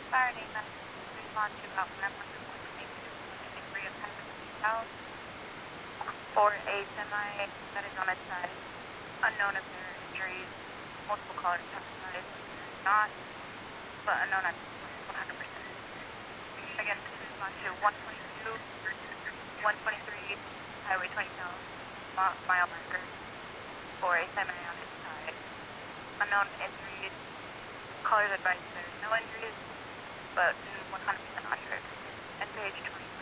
Fire name that respond to about 122.23 of Highway 20,000 for a semi that is on its side. Unknown if there are injuries. Multiple callers testified not, but unknown at 100%. Again, please respond to 122, 123, Highway 20,000, mile marker for a semi on its side. Unknown injuries. Callers advised there are no injuries, but 100% accurate. And page 20.